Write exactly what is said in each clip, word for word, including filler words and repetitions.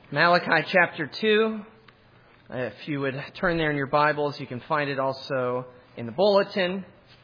Malachi chapter two. If you would turn there in your Bibles, you can find it also in the bulletin.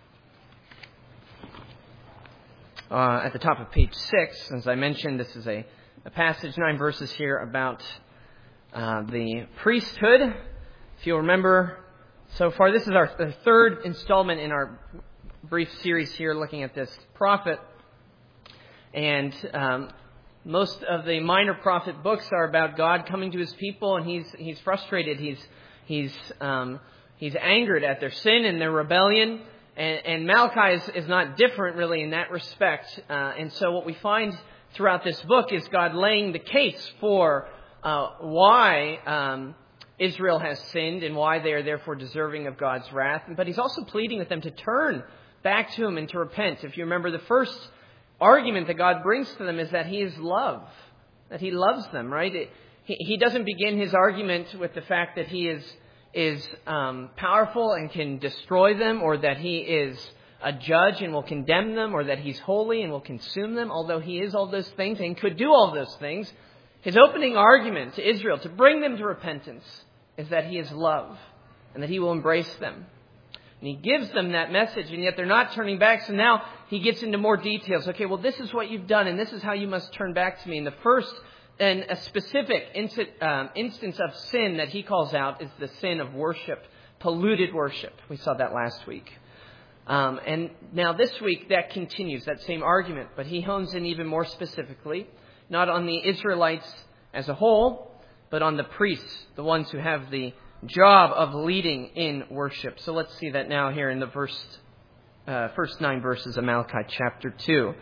Uh, at the top of page six, as I mentioned, this is a, a passage, nine verses here about uh, the priesthood. If you'll remember, so far this is our the third installment in our brief series here looking at this prophet. And um, most of the minor prophet books are about God coming to His people, and He's He's frustrated. He's He's um, He's angered at their sin and their rebellion. And, and Malachi is, is not different really in that respect. Uh, and so what we find throughout this book is God laying the case for uh, why um, Israel has sinned and why they are therefore deserving of God's wrath. But He's also pleading with them to turn back to Him and to repent. If you remember, the first argument that God brings to them is that He is love, that He loves them, right? It, he, he doesn't begin His argument with the fact that He is is um, powerful and can destroy them, or that He is a judge and will condemn them, or that He's holy and will consume them, although He is all those things and could do all those things. His opening argument to Israel to bring them to repentance is that He is love and that He will embrace them. And He gives them that message, and yet they're not turning back. So now He gets into more details. Okay, well, this is what you've done, and this is how you must turn back to me. And the first and a specific instance, um, instance of sin that He calls out is the sin of worship, polluted worship. We saw that last week. Um, and now this week that continues, that same argument, but He hones in even more specifically, not on the Israelites as a whole, but on the priests, the ones who have the job of leading in worship. So let's see that now here in the first, uh, first nine verses of Malachi chapter two.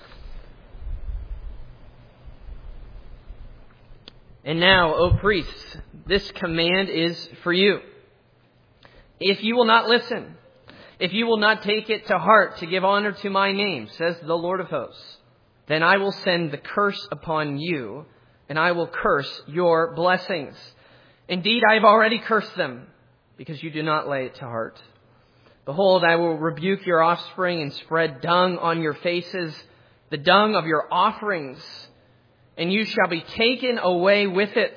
And now, O priests, this command is for you. If you will not listen, if you will not take it to heart to give honor to my name, says the Lord of hosts, then I will send the curse upon you, and I will curse your blessings. Indeed, I have already cursed them, because you do not lay it to heart. Behold, I will rebuke your offspring and spread dung on your faces, the dung of your offerings, and you shall be taken away with it.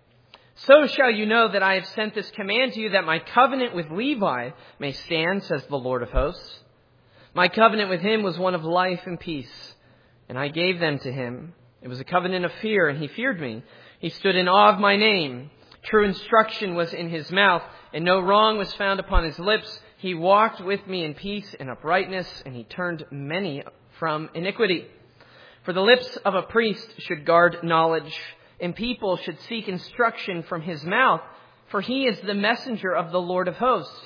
So shall you know that I have sent this command to you, that my covenant with Levi may stand, says the Lord of hosts. My covenant with him was one of life and peace, and I gave them to him. It was a covenant of fear, and he feared me. He stood in awe of my name. True instruction was in his mouth, and no wrong was found upon his lips. He walked with me in peace and uprightness, and he turned many from iniquity. For the lips of a priest should guard knowledge, and people should seek instruction from his mouth, for he is the messenger of the Lord of hosts.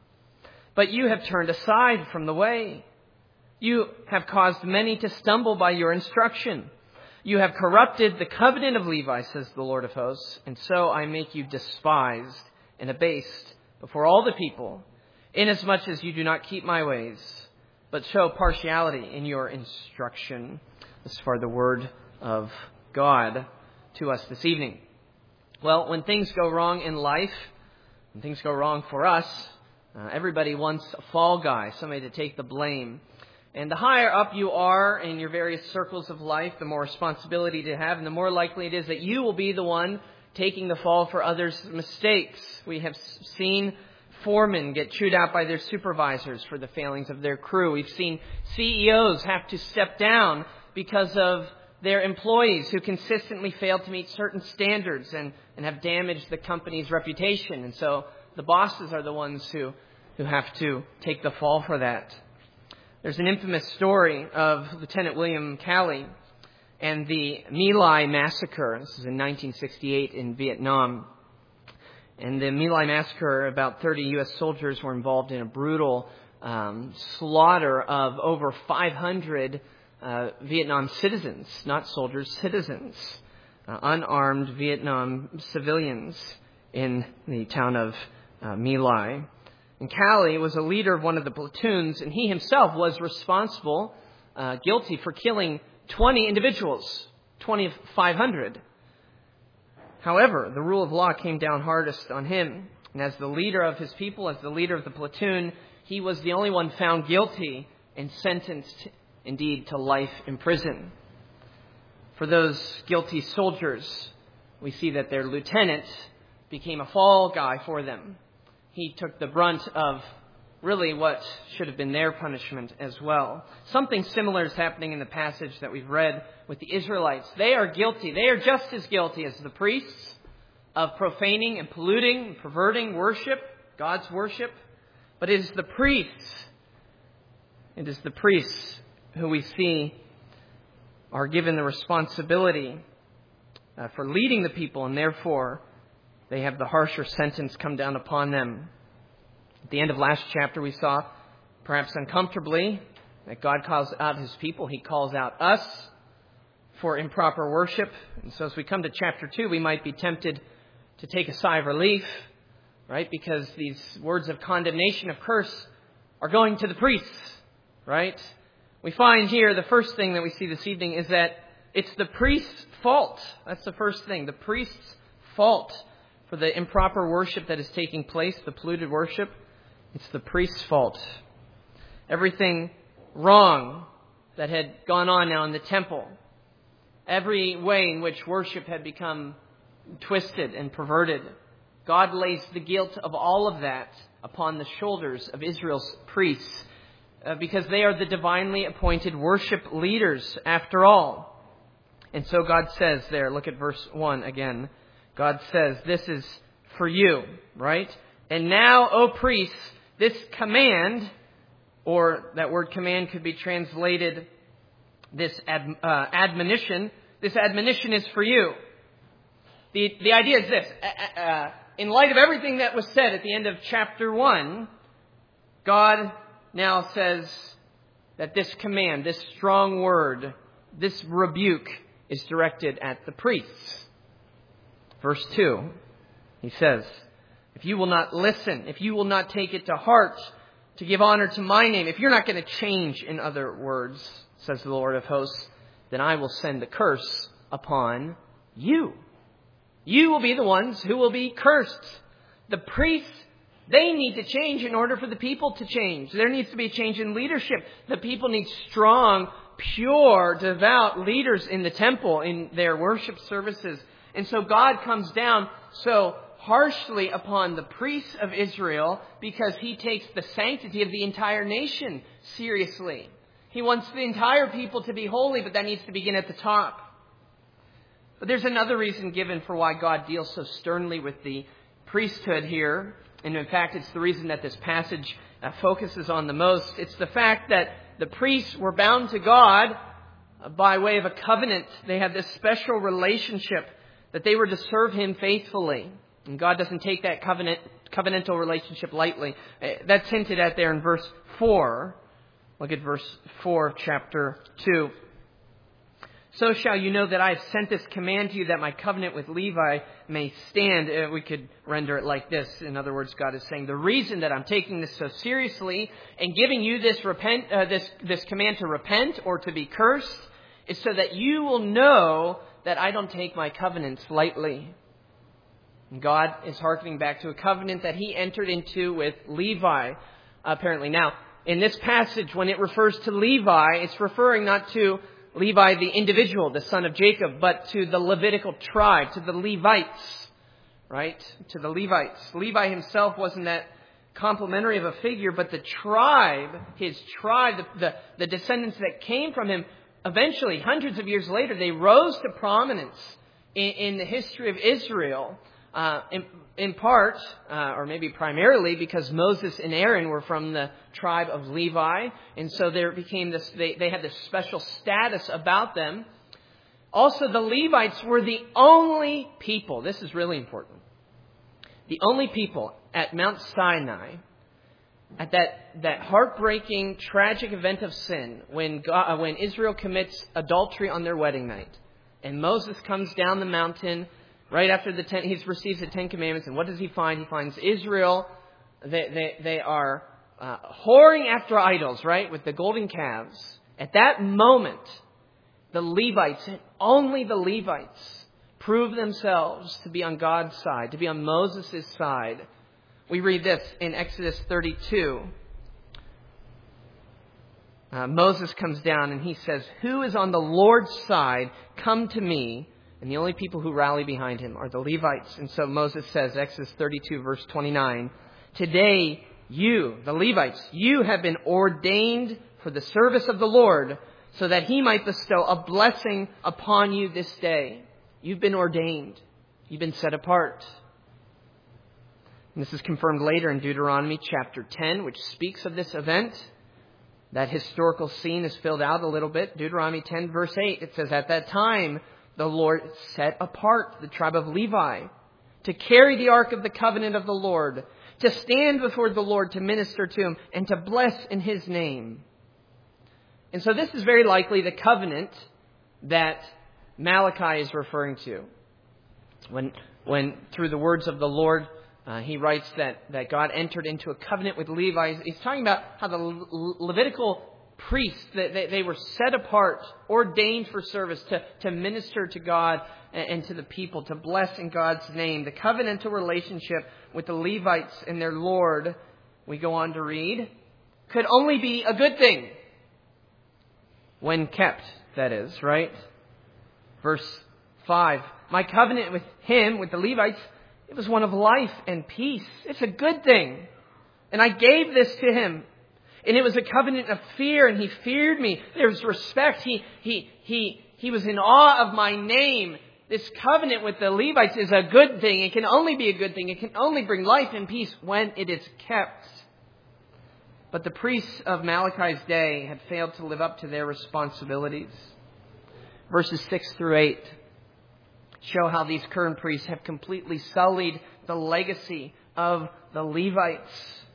But you have turned aside from the way. You have caused many to stumble by your instruction. You have corrupted the covenant of Levi, says the Lord of hosts, and so I make you despised and abased before all the people, inasmuch as you do not keep my ways, but show partiality in your instruction. As far the word of God to us this evening. Well, when things go wrong in life, when things go wrong for us, uh, everybody wants a fall guy, somebody to take the blame. And the higher up you are in your various circles of life, the more responsibility to have, and the more likely it is that you will be the one taking the fall for others' mistakes. We have seen foremen get chewed out by their supervisors for the failings of their crew. We've seen C E Os have to step down because of their employees who consistently fail to meet certain standards and, and have damaged the company's reputation. And so the bosses are the ones who, who have to take the fall for that. There's an infamous story of Lieutenant William Calley and the My Lai massacre. This is in nineteen sixty-eight in Vietnam. And the My Lai massacre, about thirty U S soldiers were involved in a brutal um, slaughter of over five hundred Uh, Vietnam citizens, not soldiers, citizens, uh, unarmed Vietnam civilians in the town of uh, My Lai. And Calley was a leader of one of the platoons, and he himself was responsible, uh, guilty for killing twenty individuals, twenty of five hundred. However, the rule of law came down hardest on him. And as the leader of his people, as the leader of the platoon, he was the only one found guilty and sentenced indeed to life in prison. For those guilty soldiers, we see that their lieutenant became a fall guy for them. He took the brunt of really what should have been their punishment as well. Something similar is happening in the passage that we've read with the Israelites. They are guilty. They are just as guilty as the priests of profaning and polluting and perverting worship, God's worship. But it is the priests, it is the priests who we see are given the responsibility uh, for leading the people, and therefore they have the harsher sentence come down upon them. At the end of last chapter, we saw, perhaps uncomfortably, that God calls out His people. He calls out us for improper worship. And so as we come to chapter two, we might be tempted to take a sigh of relief, right? Because these words of condemnation, of curse, are going to the priests, right? We find here the first thing that we see this evening is that it's the priest's fault. That's the first thing. The priest's fault for the improper worship that is taking place, the polluted worship. It's the priest's fault. Everything wrong that had gone on now in the temple, every way in which worship had become twisted and perverted, God lays the guilt of all of that upon the shoulders of Israel's priests, uh, because they are the divinely appointed worship leaders after all. And so God says there, look at verse one again. God says, this is for you, right? And now, O priests, this command, or that word command could be translated this ad, uh, admonition. This admonition is for you. The, the idea is this. Uh, uh, in light of everything that was said at the end of chapter one, God now says that this command, this strong word, this rebuke is directed at the priests. Verse two, he says, if you will not listen, if you will not take it to heart to give honor to my name, if you're not going to change, in other words, says the Lord of hosts, then I will send a curse upon you. You will be the ones who will be cursed. The priests, they need to change in order for the people to change. There needs to be a change in leadership. The people need strong, pure, devout leaders in the temple, in their worship services. And so God comes down so harshly upon the priests of Israel because He takes the sanctity of the entire nation seriously. He wants the entire people to be holy, but that needs to begin at the top. But there's another reason given for why God deals so sternly with the priesthood here. And in fact, it's the reason that this passage uh, focuses on the most. It's the fact that the priests were bound to God uh, by way of a covenant. They had this special relationship that they were to serve Him faithfully. And God doesn't take that covenant, covenantal relationship lightly. That's hinted at there in verse four. Look at verse four of chapter two. So shall you know that I have sent this command to you, that my covenant with Levi may stand. Uh, we could render it like this. In other words, God is saying the reason that I'm taking this so seriously and giving you this repent, uh, this this command to repent or to be cursed is so that you will know that I don't take my covenants lightly. God is hearkening back to a covenant that He entered into with Levi, apparently. Now, in this passage, when it refers to Levi, it's referring not to Levi the individual, the son of Jacob, but to the Levitical tribe, to the Levites, right? To the Levites. Levi himself wasn't that complimentary of a figure, but the tribe, his tribe, the, the, the descendants that came from him, eventually, hundreds of years later, they rose to prominence in, in the history of Israel. Uh, in, in part, uh, or maybe primarily, because Moses and Aaron were from the tribe of Levi, and so there became this. They, they had this special status about them. Also, the Levites were the only people. This is really important. The only people at Mount Sinai, at that that heartbreaking, tragic event of sin, when God, uh, when Israel commits adultery on their wedding night, and Moses comes down the mountain. Right after the ten, he receives the Ten Commandments, and what does he find? He finds Israel. They they, they are uh, whoring after idols, right, with the golden calves. At that moment, the Levites, and only the Levites, prove themselves to be on God's side, to be on Moses' side. We read this in Exodus thirty-two. Uh, Moses comes down and he says, "Who is on the Lord's side? Come to me." And the only people who rally behind him are the Levites. And so Moses says, Exodus thirty-two, verse twenty-nine, today you, the Levites, you have been ordained for the service of the Lord, so that he might bestow a blessing upon you this day. You've been ordained. You've been set apart. And this is confirmed later in Deuteronomy chapter ten, which speaks of this event. That historical scene is filled out a little bit. Deuteronomy ten, verse eight, it says, at that time, the Lord set apart the tribe of Levi to carry the ark of the covenant of the Lord, to stand before the Lord to minister to him, and to bless in his name. And so this is very likely the covenant that Malachi is referring to. When, when through the words of the Lord, uh, he writes that, that God entered into a covenant with Levi. He's talking about how the Le- Levitical priests, that they, they were set apart, ordained for service to, to minister to God and, and to the people, to bless in God's name. The covenantal relationship with the Levites and their Lord, we go on to read, could only be a good thing. When kept, that is, right? Verse five, my covenant with him, with the Levites, it was one of life and peace. It's a good thing. And I gave this to him. And it was a covenant of fear, and he feared me. There was respect. He, he, he, he was in awe of my name. This covenant with the Levites is a good thing. It can only be a good thing. It can only bring life and peace when it is kept. But the priests of Malachi's day had failed to live up to their responsibilities. Verses six through eight show how these current priests have completely sullied the legacy of the Levites.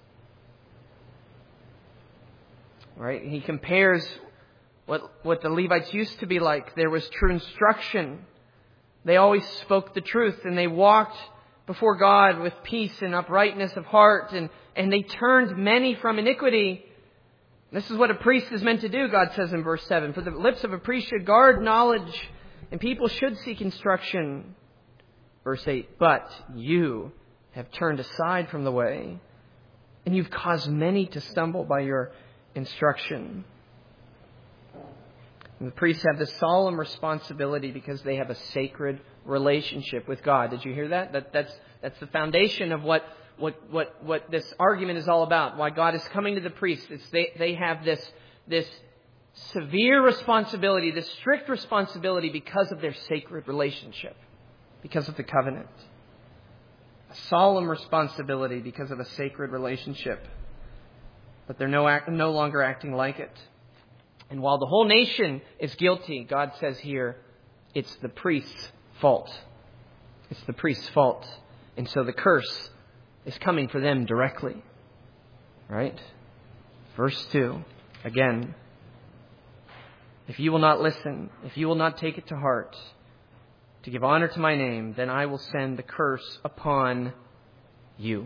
Right? He compares what, what the Levites used to be like. There was true instruction. They always spoke the truth, and they walked before God with peace and uprightness of heart, and, and they turned many from iniquity. This is what a priest is meant to do, God says in verse seven. For the lips of a priest should guard knowledge, and people should seek instruction. Verse eight, but you have turned aside from the way, and you've caused many to stumble by your instruction. And the priests have this solemn responsibility because they have a sacred relationship with God. Did you hear that? That that's that's the foundation of what what what what this argument is all about. Why God is coming to the priests. It's they they have this this severe responsibility, this strict responsibility because of their sacred relationship, because of the covenant. A solemn responsibility because of a sacred relationship. But they're no act, no longer acting like it. And while the whole nation is guilty, God says here, it's the priest's fault. It's the priest's fault. And so the curse is coming for them directly. Right? Verse two, again. If you will not listen, if you will not take it to heart, to give honor to my name, then I will send the curse upon you.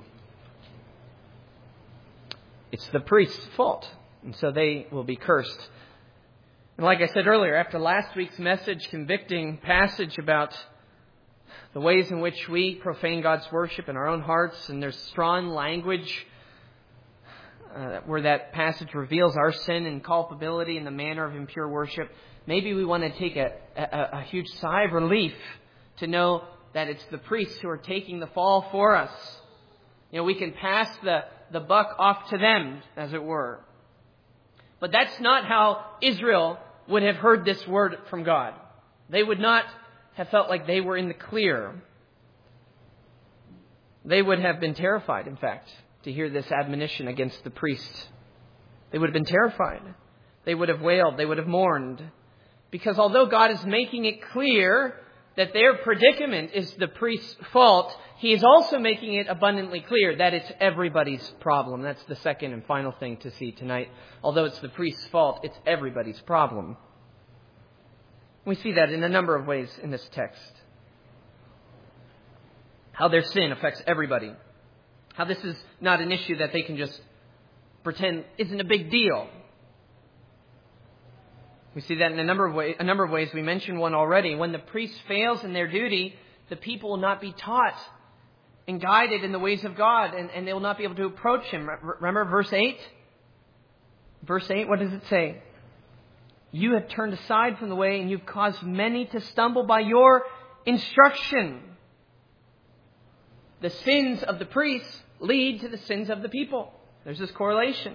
It's the priest's fault, and so they will be cursed. And like I said earlier, after last week's message, convicting passage about the ways in which we profane God's worship in our own hearts, and there's strong language uh, where that passage reveals our sin and culpability in the manner of impure worship, maybe we want to take a, a, a huge sigh of relief to know that it's the priests who are taking the fall for us. You know, we can pass the the buck off to them, as it were. But that's not how Israel would have heard this word from God. They would not have felt like they were in the clear. They would have been terrified, in fact, to hear this admonition against the priest. They would have been terrified. They would have wailed. They would have mourned. Because although God is making it clear that their predicament is the priest's fault, He is also making it abundantly clear that it's everybody's problem. That's the second and final thing to see tonight. Although it's the priest's fault, it's everybody's problem. We see that in a number of ways in this text. How their sin affects everybody. How this is not an issue that they can just pretend isn't a big deal. We see that in a number of ways. A number of ways. We mentioned one already. When the priest fails in their duty, the people will not be taught and guided in the ways of God, and, and they will not be able to approach Him. Remember verse eight? Verse eight, what does it say? You have turned aside from the way, and you've caused many to stumble by your instruction. The sins of the priests lead to the sins of the people. There's this correlation.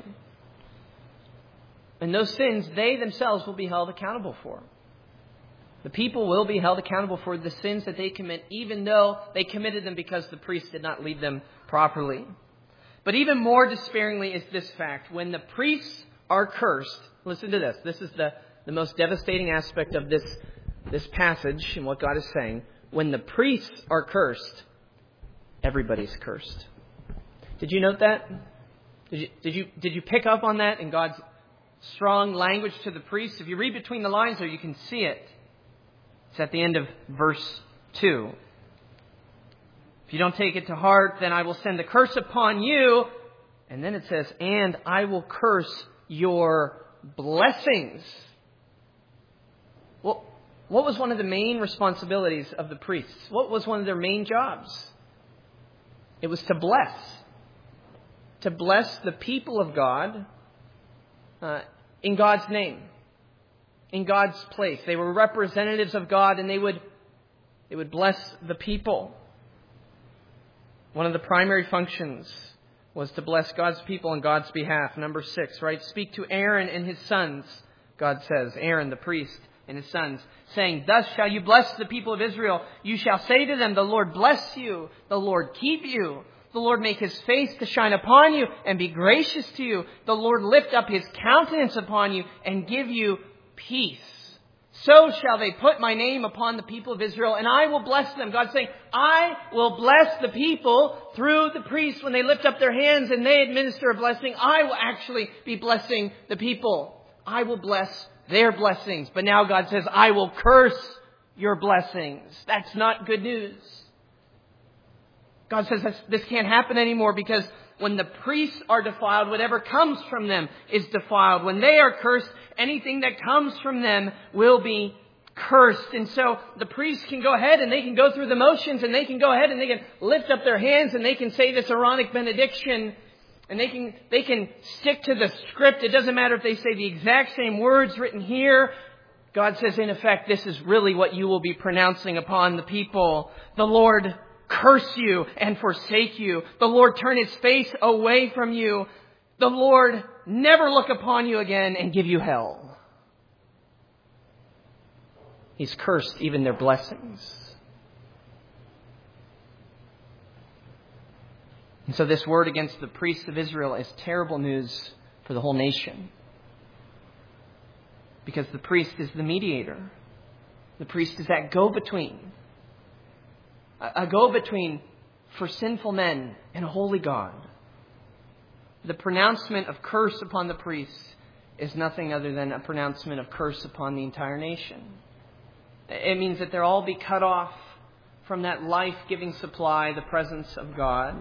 And those sins, they themselves will be held accountable for. The people will be held accountable for the sins that they commit, even though they committed them because the priest did not lead them properly. But even more despairingly is this fact. When the priests are cursed, listen to this. This is the, the most devastating aspect of this, this passage and what God is saying. When the priests are cursed, everybody's cursed. Did you note that? Did you, did you, did you pick up on that in God's strong language to the priests? If you read between the lines there, you can see it. It's at the end of verse two. If you don't take it to heart, then I will send the curse upon you. And then it says, and I will curse your blessings. Well, what was one of the main responsibilities of the priests? What was one of their main jobs? It was to bless. To bless the people of God uh, in God's name. In God's place. They were representatives of God, and they would they would bless the people. One of the primary functions was to bless God's people on God's behalf. Number six, right? Speak to Aaron and his sons, God says. Aaron, the priest, and his sons, saying, thus shall you bless the people of Israel. You shall say to them, the Lord bless you. The Lord keep you. The Lord make his face to shine upon you and be gracious to you. The Lord lift up his countenance upon you and give you peace. So shall they put my name upon the people of Israel, and I will bless them. God's saying, I will bless the people through the priests when they lift up their hands and they administer a blessing. I will actually be blessing the people. I will bless their blessings. But now God says, I will curse your blessings. That's not good news. God says this, this can't happen anymore because when the priests are defiled, whatever comes from them is defiled. When they are cursed, anything that comes from them will be cursed. And so the priests can go ahead and they can go through the motions and they can go ahead and they can lift up their hands and they can say this Aaronic benediction and they can, they can stick to the script. It doesn't matter if they say the exact same words written here. God says, in effect, this is really what you will be pronouncing upon the people. The Lord curse you and forsake you. The Lord turn his face away from you. The Lord never look upon you again and give you hell. He's cursed even their blessings. And so this word against the priests of Israel is terrible news for the whole nation. Because the priest is the mediator. The priest is that go-between. A go-between for sinful men and a holy God. The pronouncement of curse upon the priests is nothing other than a pronouncement of curse upon the entire nation. It means that they'll all be cut off from that life-giving supply, the presence of God.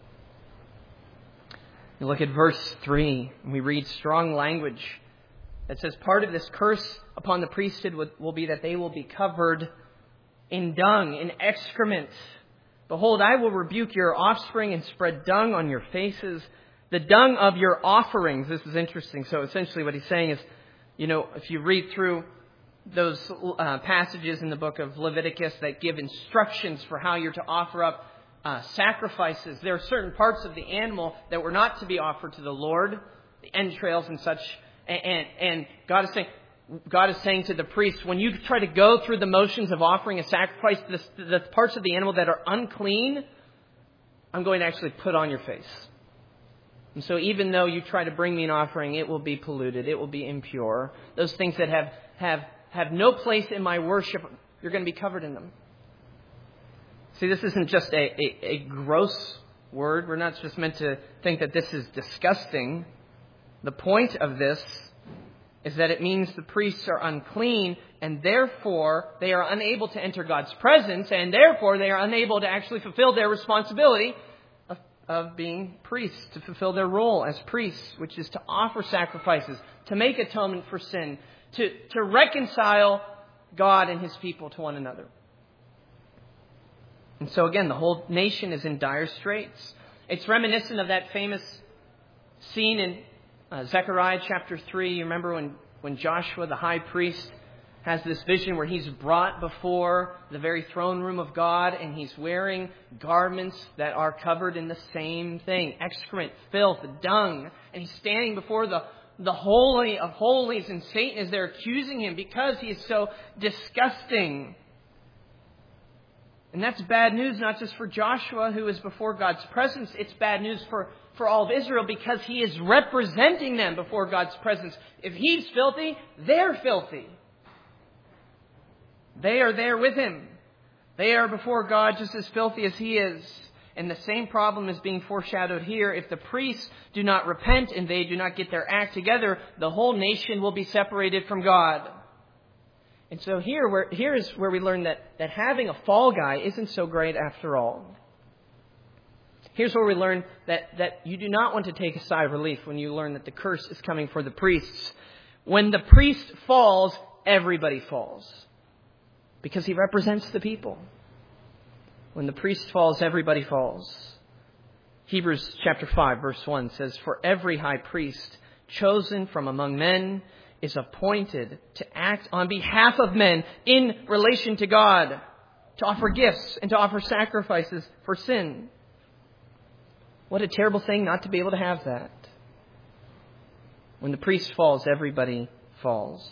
You look at verse three, and we read strong language that says part of this curse upon the priesthood will be that they will be covered in dung, in excrement. Behold, I will rebuke your offspring and spread dung on your faces. The dung of your offerings. This is interesting. So essentially what he's saying is, you know, if you read through those uh, passages in the book of Leviticus that give instructions for how you're to offer up uh, sacrifices, there are certain parts of the animal that were not to be offered to the Lord, the entrails and such. And, and, and God is saying, God is saying to the priest, when you try to go through the motions of offering a sacrifice, the, the parts of the animal that are unclean, I'm going to actually put on your face. And so even though you try to bring me an offering, it will be polluted. It will be impure. Those things that have, have, have no place in my worship, you're going to be covered in them. See, this isn't just a, a, a gross word. We're not just meant to think that this is disgusting. The point of this is that it means the priests are unclean, and therefore they are unable to enter God's presence, and therefore they are unable to actually fulfill their responsibility of, of being priests, to fulfill their role as priests, which is to offer sacrifices, to make atonement for sin, to, to reconcile God and his people to one another. And so again, the whole nation is in dire straits. It's reminiscent of that famous scene in Uh, Zechariah chapter three, you remember when, when Joshua, the high priest, has this vision where he's brought before the very throne room of God, and he's wearing garments that are covered in the same thing: excrement, filth, dung. And he's standing before the, the Holy of Holies, and Satan is there accusing him because he is so disgusting. And that's bad news, not just for Joshua, who is before God's presence. It's bad news for, for all of Israel, because he is representing them before God's presence. If he's filthy, they're filthy. They are there with him. They are before God just as filthy as he is. And the same problem is being foreshadowed here. If the priests do not repent and they do not get their act together, the whole nation will be separated from God. And so here, where, here is where we learn that, that having a fall guy isn't so great after all. Here's where we learn that, that you do not want to take a sigh of relief when you learn that the curse is coming for the priests. When the priest falls, everybody falls, because he represents the people. When the priest falls, everybody falls. Hebrews chapter five, verse one says, "For every high priest chosen from among men is appointed to act on behalf of men in relation to God, to offer gifts and to offer sacrifices for sin." What a terrible thing not to be able to have that. When the priest falls, everybody falls.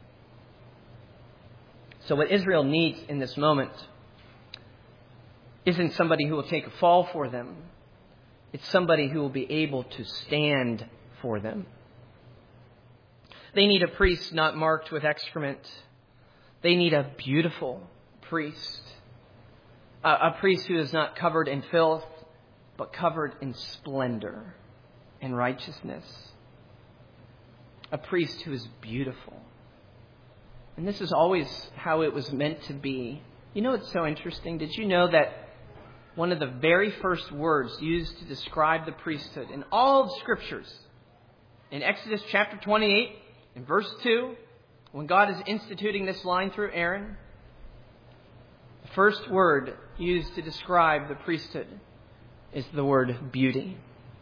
So what Israel needs in this moment isn't somebody who will take a fall for them. It's somebody who will be able to stand for them. They need a priest not marked with excrement. They need a beautiful priest. A, a priest who is not covered in filth, but covered in splendor and righteousness. A priest who is beautiful. And this is always how it was meant to be. You know what's so interesting? Did you know that one of the very first words used to describe the priesthood in all of Scriptures, in Exodus chapter twenty-eight, in verse two, when God is instituting this line through Aaron, the first word used to describe the priesthood is the word beauty.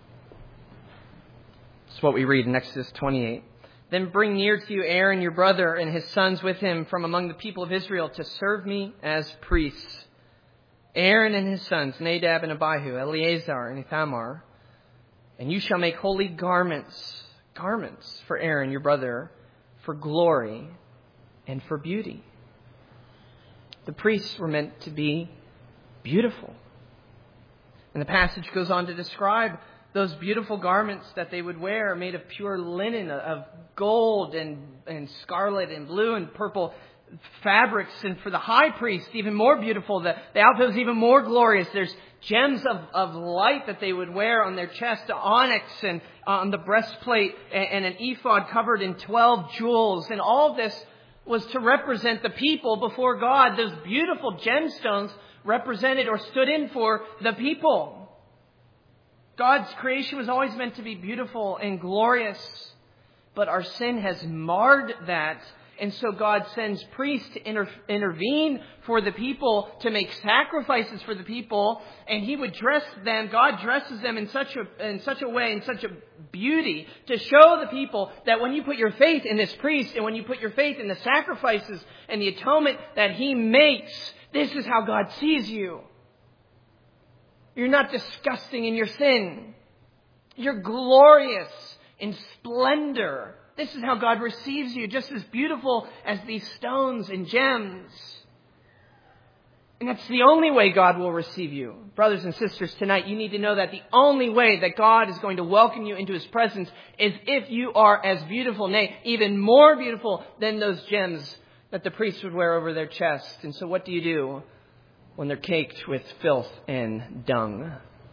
It's what we read in Exodus twenty-eight. "Then bring near to you Aaron your brother and his sons with him from among the people of Israel to serve me as priests. Aaron and his sons, Nadab and Abihu, Eleazar and Ithamar. And you shall make holy garments, garments for Aaron your brother, for glory and for beauty." The priests were meant to be beautiful. And the passage goes on to describe those beautiful garments that they would wear, made of pure linen, of gold and, and scarlet and blue and purple fabrics. And for the high priest, even more beautiful. The, the outfit was even more glorious. There's gems of, of light that they would wear on their chest, onyx, and on the breastplate, and, and an ephod covered in twelve jewels. And all of this was to represent the people before God. Those beautiful gemstones represented or stood in for the people. God's creation was always meant to be beautiful and glorious, but our sin has marred that. And so God sends priests to inter- intervene for the people, to make sacrifices for the people, and He would dress them. God dresses them in such a in such a way, in such a beauty, to show the people that when you put your faith in this priest, and when you put your faith in the sacrifices and the atonement that He makes, this is how God sees you. You're not disgusting in your sin. You're glorious in splendor. This is how God receives you, just as beautiful as these stones and gems. And that's the only way God will receive you. Brothers and sisters, tonight you need to know that the only way that God is going to welcome you into His presence is if you are as beautiful, nay, even more beautiful than those gems that the priests would wear over their chest. And so what do you do when they're caked with filth and dung?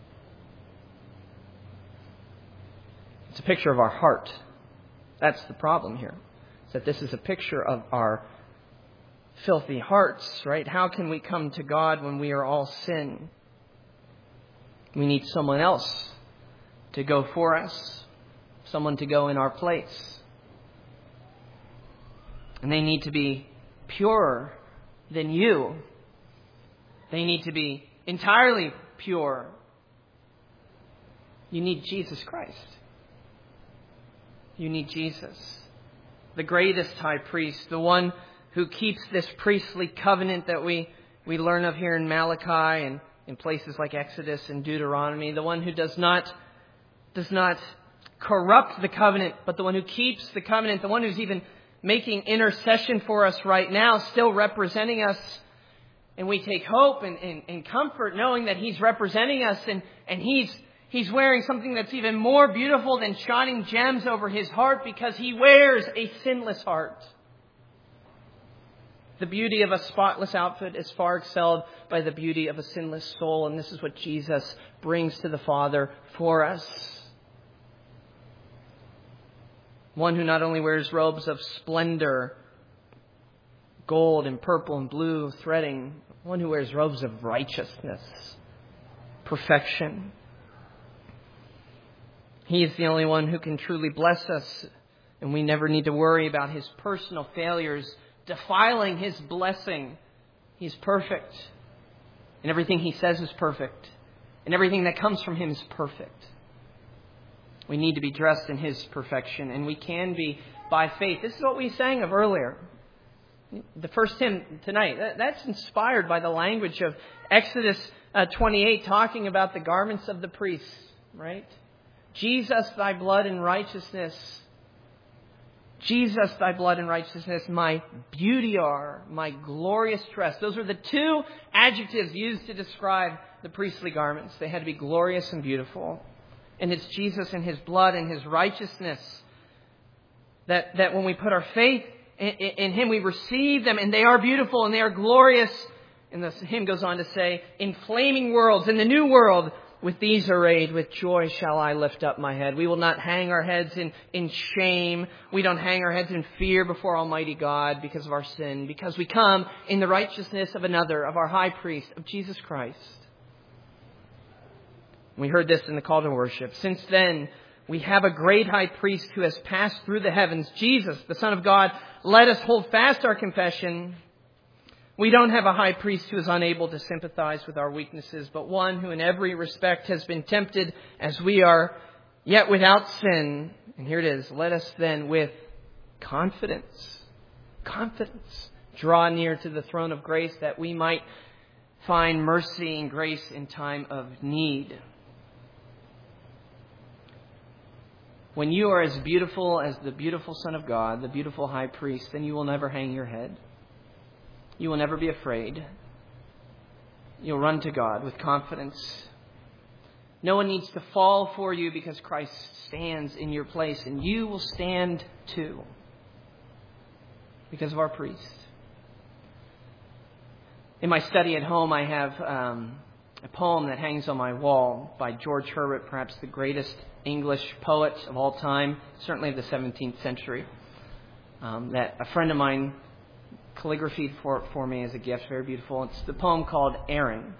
It's a picture of our heart. That's the problem here. Is that this is a picture of our filthy hearts, right? How can we come to God when we are all sin? We need someone else to go for us, someone to go in our place. And they need to be purer than you. They need to be entirely pure. You need Jesus Christ. You need Jesus, the greatest high priest, the one who keeps this priestly covenant that we, we learn of here in Malachi and in places like Exodus and Deuteronomy, the one who does not, does not corrupt the covenant, but the one who keeps the covenant, the one who's even making intercession for us right now, still representing us. And we take hope and, and, and comfort knowing that He's representing us and, and He's He's wearing something that's even more beautiful than shining gems over His heart, because He wears a sinless heart. The beauty of a spotless outfit is far excelled by the beauty of a sinless soul. And this is what Jesus brings to the Father for us. One who not only wears robes of splendor, gold and purple and blue threading, one who wears robes of righteousness, perfection. He is the only one who can truly bless us, and we never need to worry about His personal failures defiling His blessing. He's perfect, and everything He says is perfect, and everything that comes from Him is perfect. We need to be dressed in His perfection, and we can be by faith. This is what we sang of earlier. The first hymn tonight, that's inspired by the language of Exodus twenty-eight, talking about the garments of the priests, right? Jesus, Thy blood and righteousness. Jesus, Thy blood and righteousness, my beauty are, my glorious dress. Those are the two adjectives used to describe the priestly garments. They had to be glorious and beautiful. And it's Jesus and His blood and His righteousness that, that when we put our faith in, in Him, we receive them, and they are beautiful and they are glorious. And the hymn goes on to say, in flaming worlds, in the new world, with these arrayed, with joy shall I lift up my head. We will not hang our heads in, in shame. We don't hang our heads in fear before Almighty God because of our sin, because we come in the righteousness of another, of our high priest, of Jesus Christ. We heard this in the call to worship. Since then, we have a great high priest who has passed through the heavens, Jesus, the Son of God. Let us hold fast our confession. We don't have a high priest who is unable to sympathize with our weaknesses, but one who in every respect has been tempted as we are, yet without sin. And here it is. Let us then with confidence, confidence, draw near to the throne of grace, that we might find mercy and grace in time of need. When you are as beautiful as the beautiful Son of God, the beautiful high priest, then you will never hang your head. You will never be afraid. You'll run to God with confidence. No one needs to fall for you because Christ stands in your place, and you will stand too because of our priest. In my study at home, I have um, a poem that hangs on my wall by George Herbert, perhaps the greatest English poet of all time, certainly of the seventeenth century, um, that a friend of mine calligraphied for, for me as a gift. Very beautiful. It's the poem called Aaron.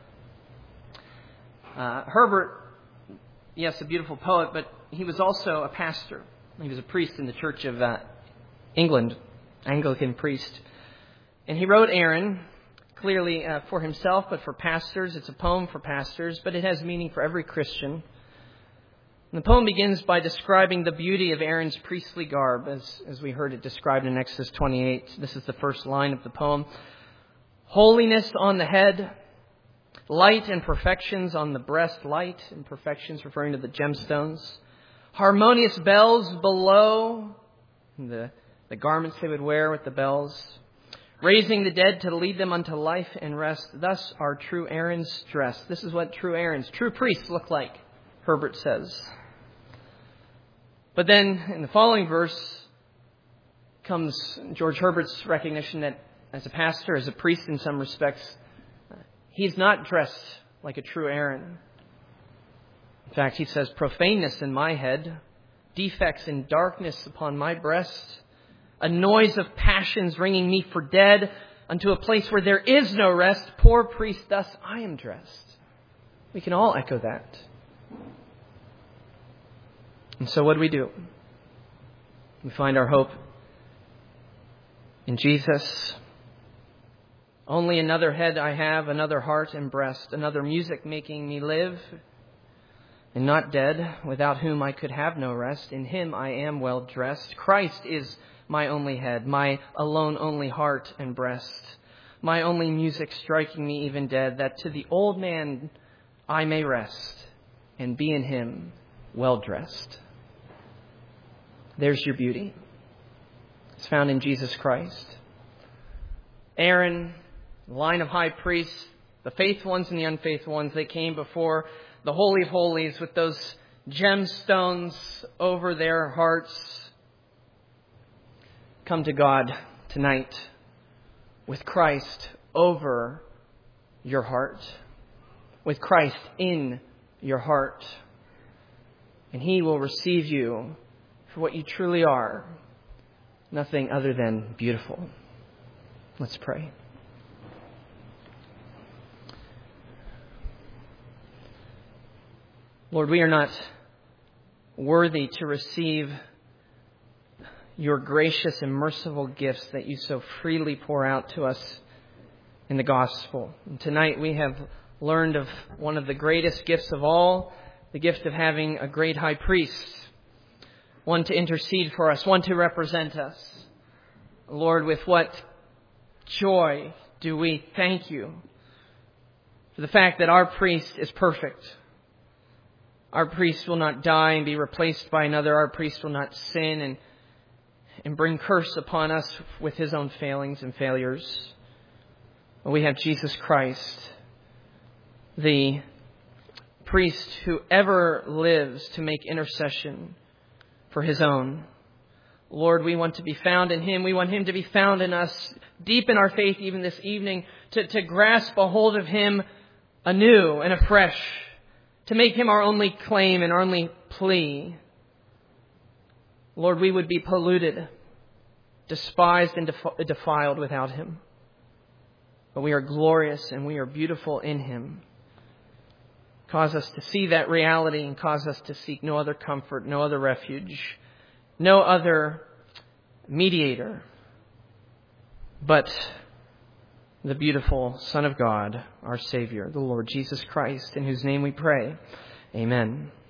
Uh, Herbert, yes, a beautiful poet, but he was also a pastor. He was a priest in the Church of uh, England, Anglican priest. And he wrote Aaron, clearly uh, for himself, but for pastors. It's a poem for pastors, but it has meaning for every Christian. And the poem begins by describing the beauty of Aaron's priestly garb, as, as we heard it described in Exodus twenty-eight. This is the first line of the poem. Holiness on the head, light and perfections on the breast, light and perfections referring to the gemstones, harmonious bells below, the, the garments they would wear with the bells, raising the dead to lead them unto life and rest. Thus are true Aaron's dress. This is what true Aaron's, true priests look like, Herbert says. But then in the following verse comes George Herbert's recognition that as a pastor, as a priest in some respects, he's not dressed like a true Aaron. In fact, he says, profaneness in my head, defects in darkness upon my breast, a noise of passions ringing me for dead, unto a place where there is no rest. Poor priest, thus I am dressed. We can all echo that. And so what do we do? We find our hope in Jesus. Only another head I have, another heart and breast, another music making me live, and not dead, without whom I could have no rest. In Him I am well dressed. Christ is my only head, my alone only heart and breast, my only music striking me even dead, that to the old man I may rest and be in him well dressed. There's your beauty. It's found in Jesus Christ. Aaron, the line of high priests, the faithful ones and the unfaithful ones, they came before the Holy of Holies with those gemstones over their hearts. Come to God tonight with Christ over your heart, with Christ in your heart, and He will receive you for what you truly are, nothing other than beautiful. Let's pray. Lord, we are not worthy to receive your gracious and merciful gifts that you so freely pour out to us in the gospel. And tonight we have learned of one of the greatest gifts of all, the gift of having a great high priest, one to intercede for us, one to represent us. Lord, with what joy do we thank you for the fact that our priest is perfect. Our priest will not die and be replaced by another. Our priest will not sin and, and bring curse upon us with his own failings and failures. But we have Jesus Christ, the priest who ever lives to make intercession for his own. Lord, we want to be found in him. We want him to be found in us, deep in our faith even this evening, to, to grasp a hold of him anew and afresh, to make him our only claim and our only plea. Lord, we would be polluted, despised and defi- defiled without him. But we are glorious and we are beautiful in him. Cause us to see that reality and cause us to seek no other comfort, no other refuge, no other mediator, but the beautiful Son of God, our Savior, the Lord Jesus Christ, in whose name we pray. Amen.